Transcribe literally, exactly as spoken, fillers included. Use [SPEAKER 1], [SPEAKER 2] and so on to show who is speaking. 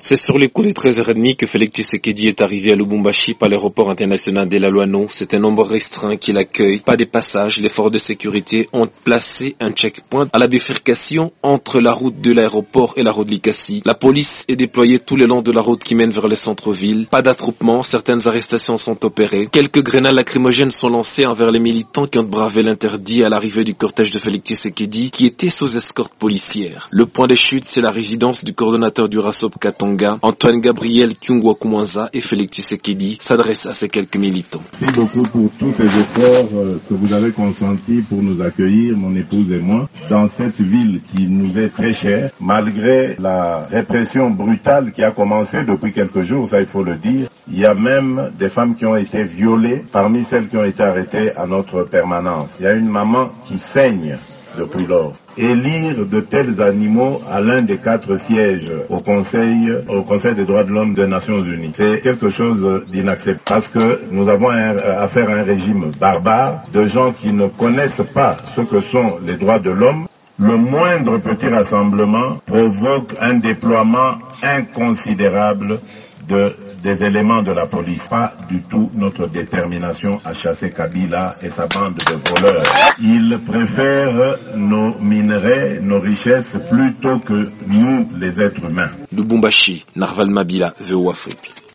[SPEAKER 1] C'est sur les coups de treize heures trente que Félix Tshisekedi est arrivé à Lubumbashi par l'aéroport international de la Loano. C'est un nombre restreint qui l'accueille. Pas de passage, les forces de sécurité ont placé un checkpoint à la bifurcation entre la route de l'aéroport et la route Likasi. La police est déployée tout le long de la route qui mène vers le centre-ville. Pas d'attroupement, certaines arrestations sont opérées. Quelques grenades lacrymogènes sont lancées envers les militants qui ont bravé l'interdit à l'arrivée du cortège de Félix Tshisekedi qui était sous escorte policière. Le point de chute, c'est la résidence du coordonnateur du RASOP Katonga. Antoine Gabriel Kyungwa Koumanza et Félix Tshisekedi s'adressent à ces quelques militants.
[SPEAKER 2] Merci beaucoup pour tous ces efforts que vous avez consentis pour nous accueillir, mon épouse et moi, dans cette ville qui nous est très chère, malgré la répression brutale qui a commencé depuis quelques jours, ça il faut le dire. Il y a même des femmes qui ont été violées parmi celles qui ont été arrêtées à notre permanence. Il y a une maman qui saigne depuis lors. Élire de tels animaux à l'un des quatre sièges au Conseil, au Conseil des droits de l'homme des Nations Unies, c'est quelque chose d'inacceptable parce que nous avons un, affaire à un régime barbare de gens qui ne connaissent pas ce que sont les droits de l'homme. Le moindre petit rassemblement provoque un déploiement inconsidérable de des éléments de la police. Pas du tout notre détermination à chasser Kabila et sa bande de voleurs. Ils préfèrent nos minerais, nos richesses, plutôt que nous, les êtres humains.
[SPEAKER 1] Lubumbashi, Narval Mabila, V O Afrique.